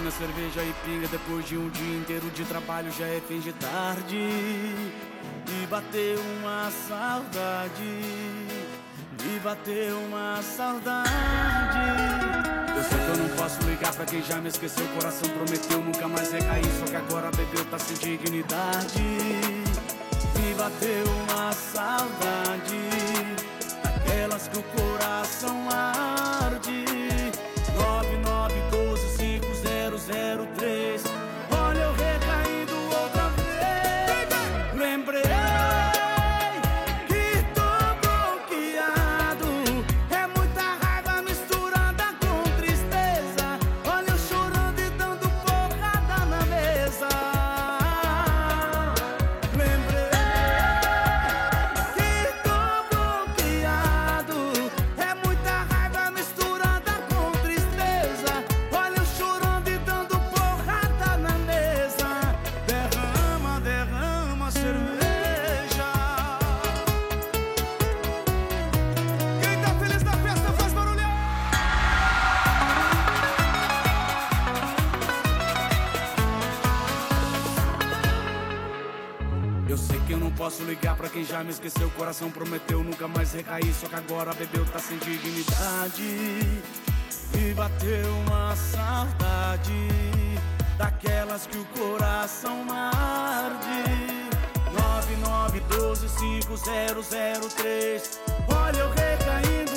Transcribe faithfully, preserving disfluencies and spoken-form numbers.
na cerveja e pinga. Depois de um dia inteiro de trabalho já é fim de tarde e bateu uma saudade, e bateu uma saudade. Eu sei que eu não posso ligar pra quem já me esqueceu. O coração prometeu nunca mais recair, só que agora bebeu, tá sem dignidade. Me bateu uma saudade, daquelas que o coração arde. Nove nove um dois cinco zero zero três. Olha eu recaindo outra vez. Lembrei que tô bloqueado. É muita raiva misturada com tristeza. Olha eu chorando e dando porrada na mesa. Lembrei que tô bloqueado. É muita raiva misturada com tristeza. Olha eu chorando e dando porrada na mesa. Derrama, derrama cerveja. Quem tá feliz na festa faz barulhão. Eu sei que eu não posso ligar pra quem já me esqueceu. O coração prometeu nunca mais recair, só que agora bebeu, tá sem dignidade. E bateu uma saudade, daquelas que o coração arde. Nove nove um dois cinco zero zero três. Olha eu recaindo